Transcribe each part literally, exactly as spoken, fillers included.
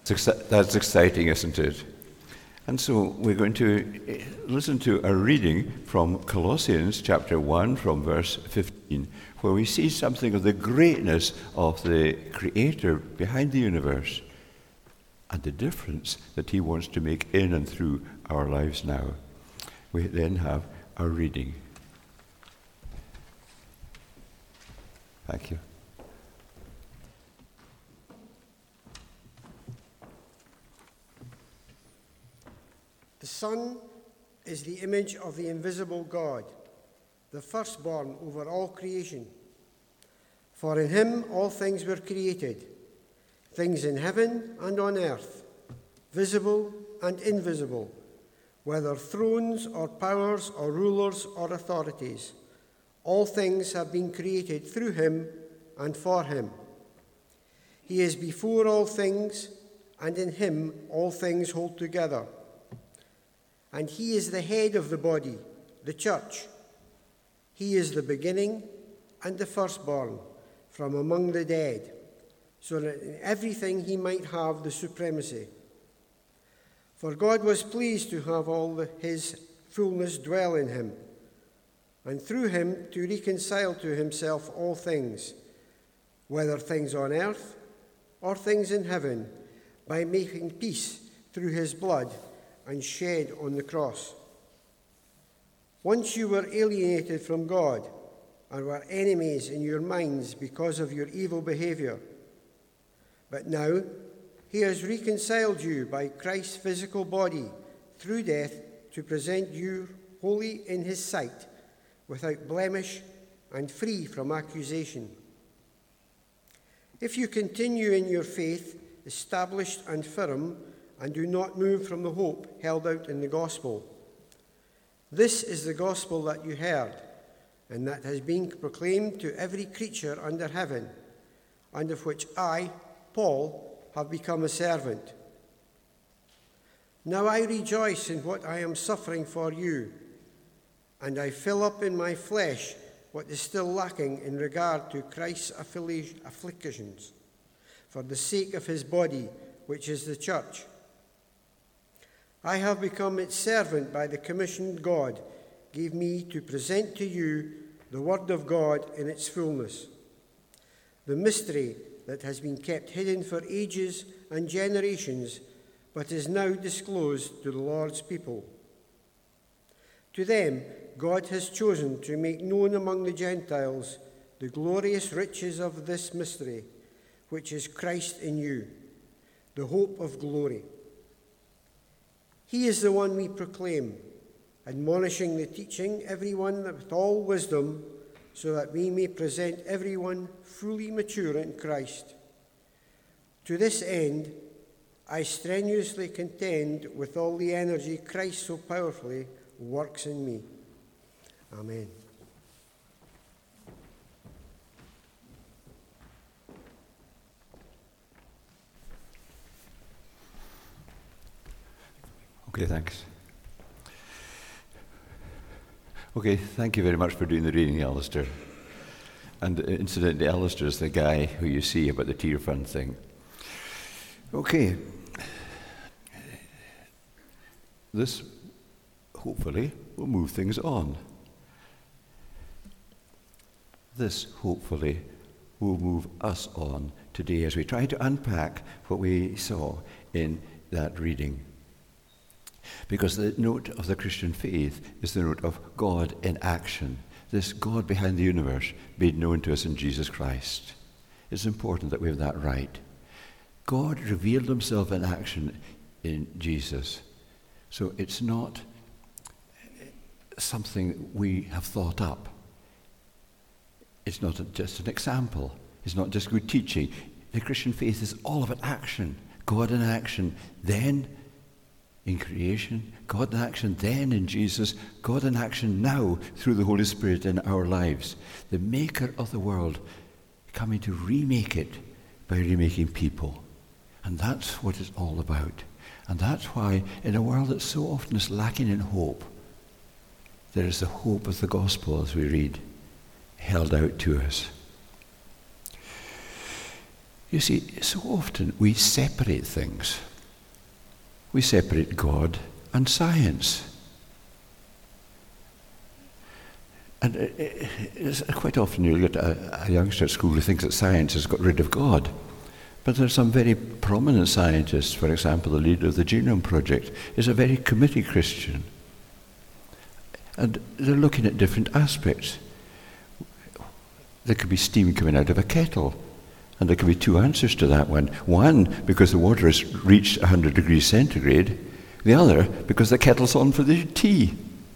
That's exciting, isn't it? And so we're going to listen to a reading from Colossians chapter one from verse fifteen, where we see something of the greatness of the Creator behind the universe and the difference that he wants to make in and through our lives now. We then have our reading. Thank you. The Son is the image of the invisible God, the firstborn over all creation. For in him all things were created, things in heaven and on earth, visible and invisible, whether thrones or powers or rulers or authorities. All things have been created through him and for him. He is before all things, and in him all things hold together. And he is the head of the body, the church. He is the beginning and the firstborn from among the dead, so that in everything he might have the supremacy. For God was pleased to have all the, his fullness dwell in him, and through him to reconcile to himself all things, whether things on earth or things in heaven, by making peace through his blood and shed on the cross. Once you were alienated from God and were enemies in your minds because of your evil behavior. But now he has reconciled you by Christ's physical body through death to present you holy in his sight, without blemish and free from accusation. If you continue in your faith, established and firm, and do not move from the hope held out in the gospel. This is the gospel that you heard, and that has been proclaimed to every creature under heaven, and of which I, Paul, have become a servant. Now I rejoice in what I am suffering for you, and I fill up in my flesh what is still lacking in regard to Christ's afflictions, for the sake of his body, which is the church. I have become its servant by the commission God gave me to present to you the word of God in its fullness, the mystery that has been kept hidden for ages and generations, but is now disclosed to the Lord's people. To them, God has chosen to make known among the Gentiles the glorious riches of this mystery, which is Christ in you, the hope of glory. He is the one we proclaim, admonishing the teaching everyone with all wisdom, so that we may present everyone fully mature in Christ. To this end, I strenuously contend with all the energy Christ so powerfully works in me. Amen. Okay, thanks. Okay, thank you very much for doing the reading, Alistair. And incidentally, Alistair is the guy who you see about the Tier Fund thing. Okay. This, hopefully, will move things on. This, hopefully, will move us on today as we try to unpack what we saw in that reading. Because the note of the Christian faith is the note of God in action, this God behind the universe made known to us in Jesus Christ. It's important that we have that right. God revealed himself in action in Jesus. So it's not something we have thought up. It's not just an example. It's not just good teaching. The Christian faith is all about action. God in action, then in creation, God in action then in Jesus, God in action now through the Holy Spirit in our lives. The maker of the world coming to remake it by remaking people. And that's what it's all about. And that's why in a world that so often is lacking in hope, there is the hope of the gospel, as we read, held out to us. You see, so often we separate things. We separate God and science. And it, it, it's quite often you get a, a youngster at school who thinks that science has got rid of God. But there are some very prominent scientists, for example, the leader of the Genome Project is a very committed Christian. And they're looking at different aspects. There could be steam coming out of a kettle, and there could be two answers to that one. One, because the water has reached one hundred degrees centigrade. The other, because the kettle's on for the tea.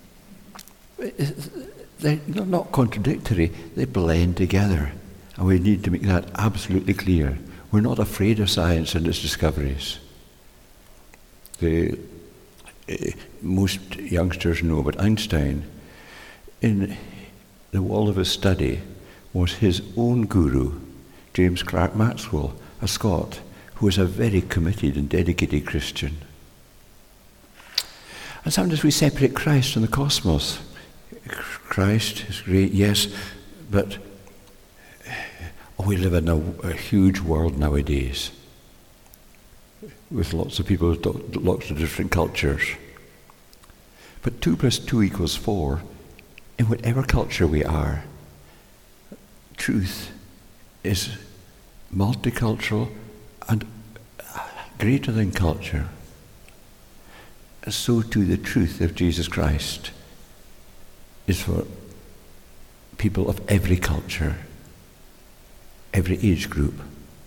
They're not contradictory, they blend together. And we need to make that absolutely clear. We're not afraid of science and its discoveries. The, uh, most youngsters know about Einstein. In the wall of his study was his own guru, James Clerk Maxwell, a Scot, who was a very committed and dedicated Christian. And sometimes we separate Christ from the cosmos. Christ is great, yes, but oh, we live in a, a huge world nowadays with lots of people, lots of different cultures. But two plus two equals four. In whatever culture we are, truth is multicultural and greater than culture. So too the truth of Jesus Christ is for people of every culture, every age group.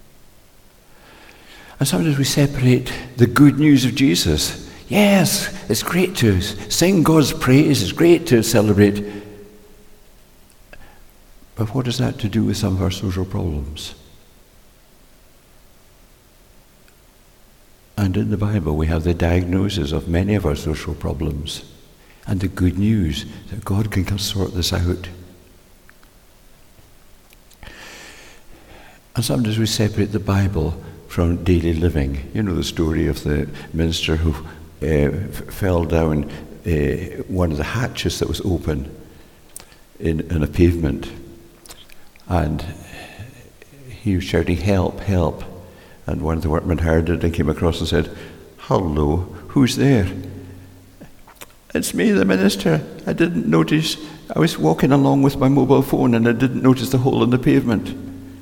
And sometimes we separate the good news of Jesus. Yes, it's great to sing God's praise, it's great to celebrate. But what has that to do with some of our social problems? And in the Bible we have the diagnosis of many of our social problems and the good news that God can sort this out. And sometimes we separate the Bible from daily living. You know the story of the minister who uh, f- fell down uh, one of the hatches that was open in, in a pavement. And he was shouting, "Help, help." And one of the workmen heard it and came across and said, "Hello, who's there?" "It's me, the minister. I didn't notice. I was walking along with my mobile phone and I didn't notice the hole in the pavement."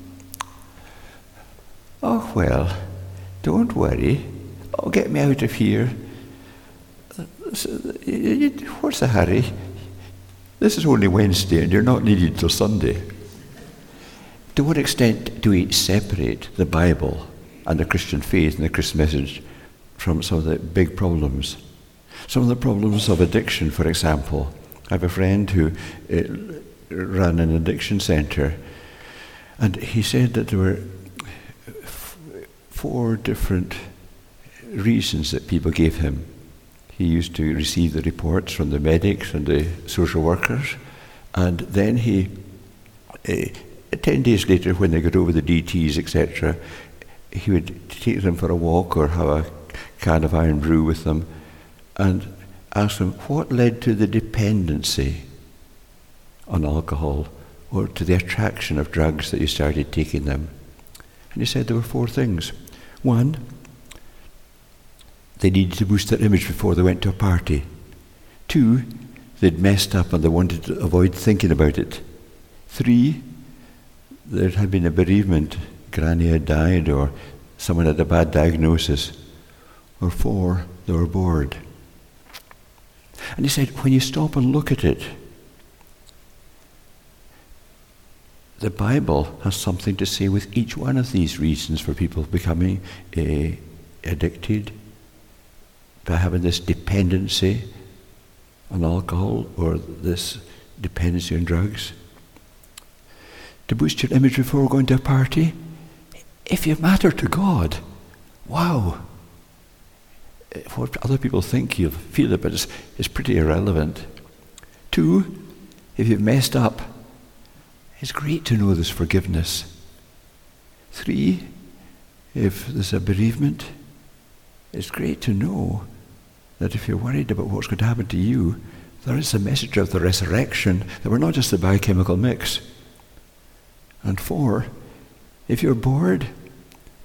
"Oh, well, don't worry. Oh, get me out of here. What's the hurry? This is only Wednesday and you're not needed till Sunday." To what extent do we separate the Bible and the Christian faith and the Christian message from some of the big problems? Some of the problems of addiction, for example. I have a friend who uh, ran an addiction centre, and he said that there were f- four different reasons that people gave him. He used to receive the reports from the medics and the social workers, and then he, uh, ten days later, when they got over the D Ts, et cetera, he would take them for a walk or have a can of iron brew with them and ask them what led to the dependency on alcohol or to the attraction of drugs that you started taking them. And he said there were four things. One, they needed to boost their image before they went to a party. Two, they'd messed up and they wanted to avoid thinking about it. Three, there had been a bereavement, granny had died or someone had a bad diagnosis. Or four, they were bored. And he said, when you stop and look at it, the Bible has something to say with each one of these reasons for people becoming uh, addicted, by having this dependency on alcohol or this dependency on drugs. To boost your image before going to a party, if you matter to God, wow. What other people think you feel it, but it's, it's pretty irrelevant. Two, if you've messed up, it's great to know there's forgiveness. Three, if there's a bereavement, it's great to know that if you're worried about what's going to happen to you, there is a message of the resurrection, that we're not just a biochemical mix. And four, if you're bored,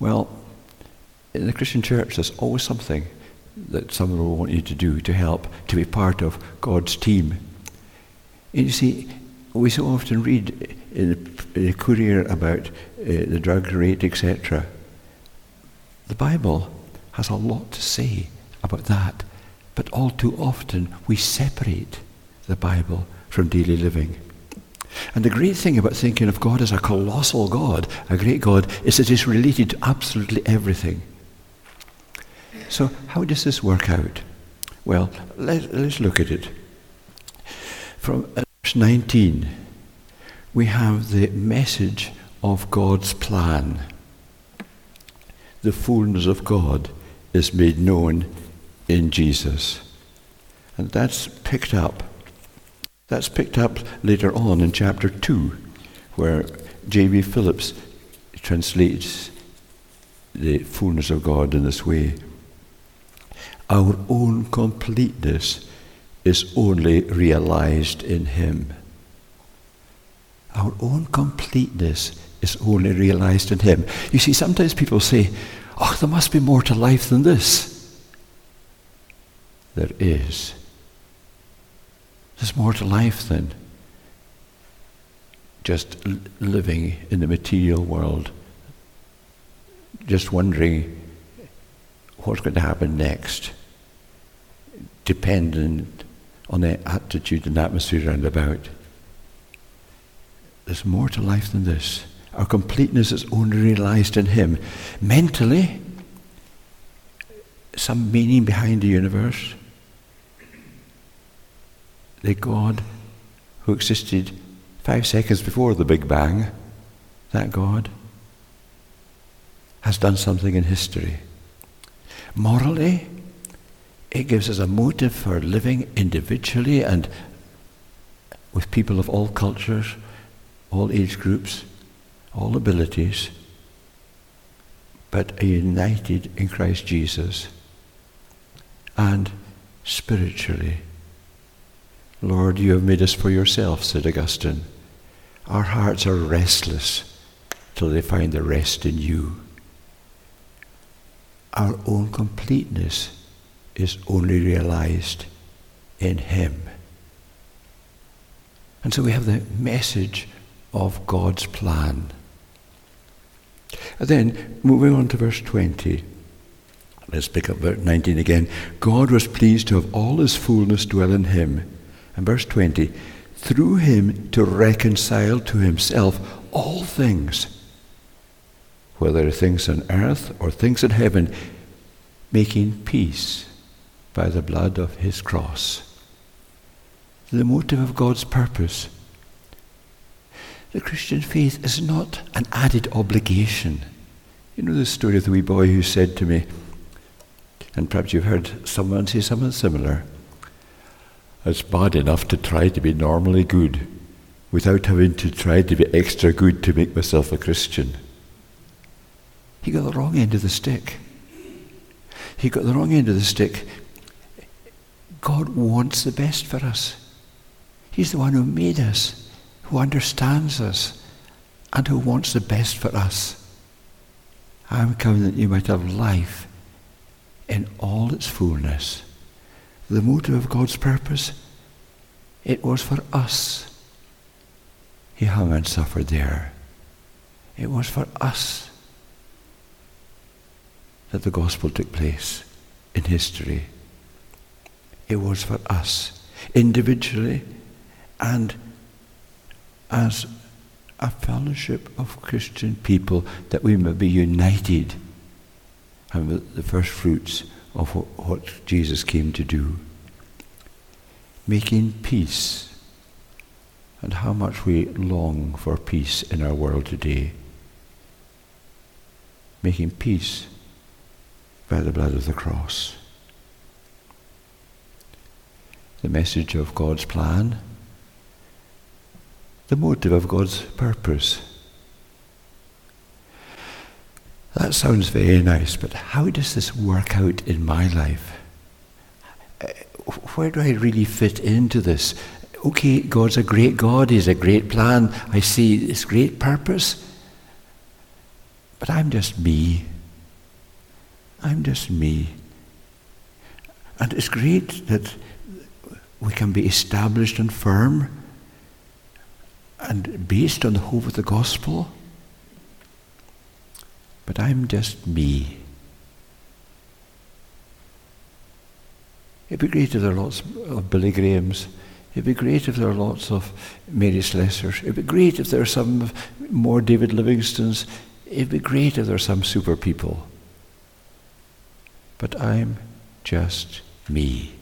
Well, in the Christian church, there's always something that someone will want you to do to help, to be part of God's team. And you see, we so often read in the, in the Courier about uh, the drug rate, et cetera. The Bible has a lot to say about that, but all too often we separate the Bible from daily living. And the great thing about thinking of God as a colossal God, a great God, is that it's related to absolutely everything. So how does this work out? Well, let, let's look at it. From verse nineteen, we have the message of God's plan. The fullness of God is made known in Jesus. And that's picked up. That's picked up later on in chapter two, where J B Phillips translates the fullness of God in this way. Our own completeness is only realized in Him. Our own completeness is only realized in Him. You see, sometimes people say, oh, there must be more to life than this. There is. There's more to life than just l- living in the material world, just wondering what's going to happen next, dependent on the attitude and atmosphere around about. There's more to life than this. Our completeness is only realized in Him. Mentally, some meaning behind the universe. The God who existed five seconds before the Big Bang, that God has done something in history. Morally, it gives us a motive for living individually and with people of all cultures, all age groups, all abilities, but are united in Christ Jesus. And spiritually, Lord, you have made us for yourself, said Augustine. Our hearts are restless till they find the rest in you. Our own completeness is only realized in Him. And so we have the message of God's plan. And then, moving on to verse twenty, let's pick up verse nineteen again. God was pleased to have all His fullness dwell in Him. And verse twenty, through Him to reconcile to Himself all things, whether things on earth or things in heaven, making peace by the blood of His cross. The motive of God's purpose. The Christian faith is not an added obligation. You know the story of the wee boy who said to me, and perhaps you've heard someone say something similar, it's bad enough to try to be normally good without having to try to be extra good to make myself a Christian. He got the wrong end of the stick. He got the wrong end of the stick. God wants the best for us. He's the one who made us, who understands us, and who wants the best for us. I'm coming that you might have life in all its fullness. The motive of God's purpose, it was for us. He hung and suffered there. It was for us that the gospel took place in history. It was for us, individually and as a fellowship of Christian people, that we may be united and with the first fruits of what Jesus came to do. Making peace. And how much we long for peace in our world today. Making peace by the blood of the cross. The message of God's plan. The motive of God's purpose. That sounds very nice, but how does this work out in my life? Where do I really fit into this? Okay, God's a great God, He's a great plan, I see this great purpose, but I'm just me. I'm just me. And it's great that we can be established and firm and based on the hope of the gospel. But I'm just me. It'd be great if there are lots of Billy Grahams. It'd be great if there are lots of Mary Slessors. It'd be great if there are some more David Livingstons. It'd be great if there are some super people. But I'm just me.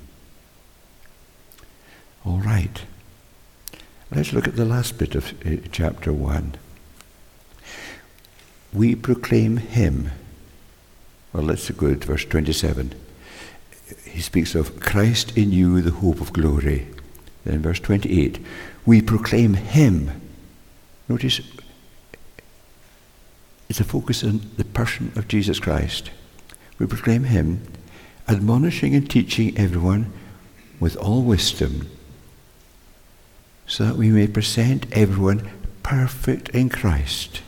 All right. Let's look at the last bit of uh, chapter one. We proclaim him. Well, let's go to verse twenty-seven. He speaks of Christ in you, the hope of glory. Then verse twenty-eight, we proclaim him. Notice, it's a focus on the person of Jesus Christ. We proclaim him, admonishing and teaching everyone with all wisdom, so that we may present everyone perfect in Christ.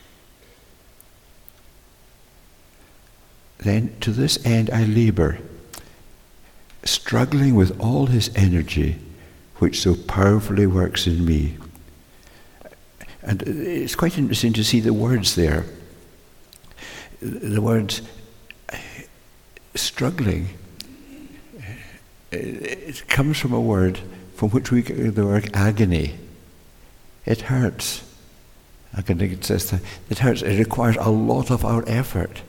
Then to this end I labor, struggling with all his energy, which so powerfully works in me. And it's quite interesting to see the words there. The words struggling. It comes from a word from which we get the word agony. It hurts. I can think it says that. It hurts. It requires a lot of our effort.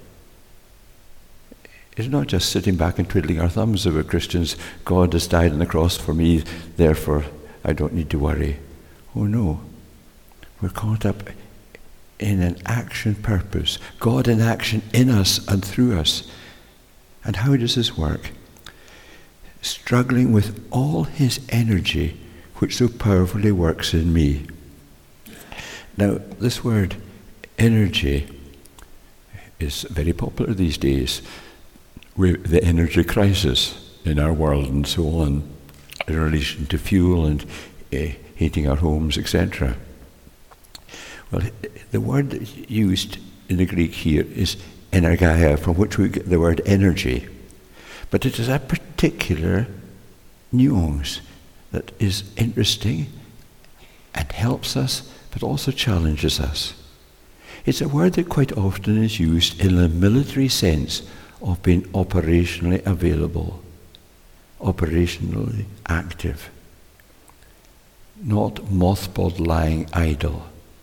It's not just sitting back and twiddling our thumbs that we're Christians. God has died on the cross for me, therefore I don't need to worry. Oh no. We're caught up in an action purpose. God in action in us and through us. And how does this work? Struggling with all his energy, which so powerfully works in me. Now, this word energy is very popular these days. With the energy crisis in our world and so on, in relation to fuel and uh, heating our homes, et cetera. Well, the word used in the Greek here is energeia, from which we get the word energy. But it is a particular nuance that is interesting and helps us, but also challenges us. It's a word that quite often is used in a military sense of being operationally available, operationally active, not mothballed lying idle.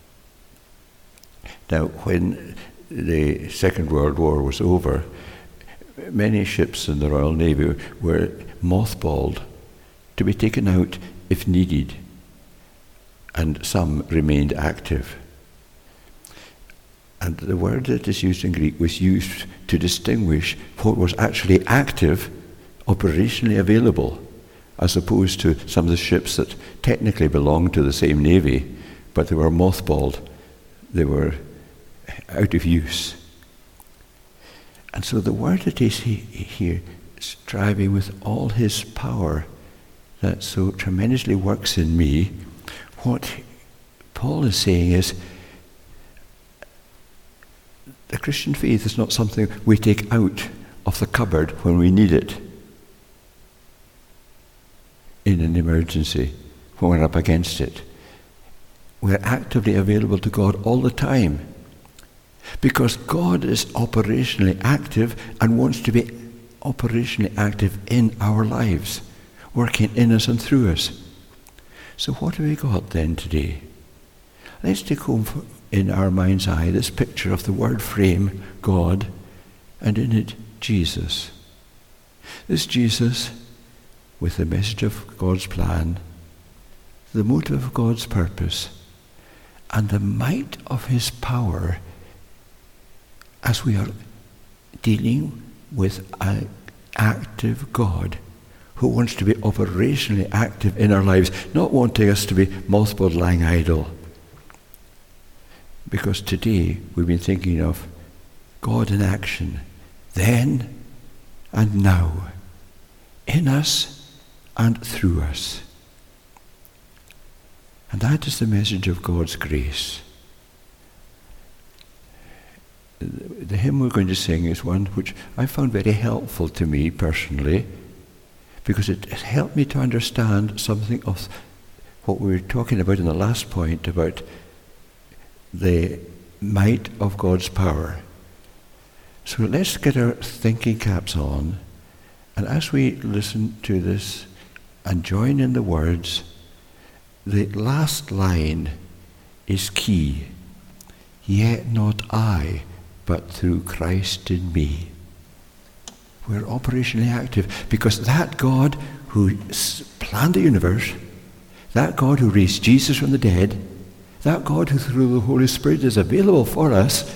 Now, when the Second World War was over, many ships in the Royal Navy were mothballed to be taken out if needed, and some remained active. And the word that is used in Greek was used to distinguish what was actually active, operationally available, as opposed to some of the ships that technically belonged to the same navy, but they were mothballed. They were out of use. And so the word that is here, striving with all his power that so tremendously works in me, what Paul is saying is, the Christian faith is not something we take out of the cupboard when we need it in an emergency, when we're up against it. We're actively available to God all the time because God is operationally active and wants to be operationally active in our lives, working in us and through us. So what have we got then today? Let's take home for in our mind's eye this picture of the word frame, God, and in it, Jesus. This Jesus, with the message of God's plan, the motive of God's purpose, and the might of his power as we are dealing with an active God who wants to be operationally active in our lives, not wanting us to be mothballed lying idle. Because today we've been thinking of God in action, then and now, in us and through us. And that is the message of God's grace. the hymn we're going to sing is one which I found very helpful to me personally, because it helped me to understand something of what we were talking about in the last point about the might of God's power. So let's get our thinking caps on, and as we listen to this and join in the words, the last line is key. Yet not I, but through Christ in me. We're operationally active because that God who planned the universe, that God who raised Jesus from the dead, that God who through the Holy Spirit is available for us,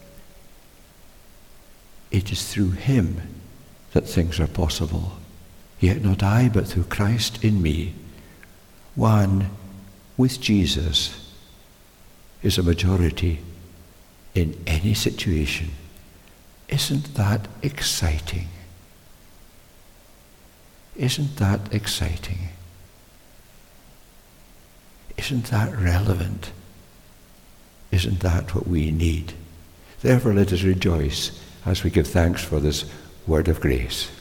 it is through him that things are possible. Yet not I, but through Christ in me. One with Jesus is a majority in any situation. Isn't that exciting? Isn't that exciting? Isn't that relevant? Isn't that what we need? Therefore, let us rejoice as we give thanks for this word of grace.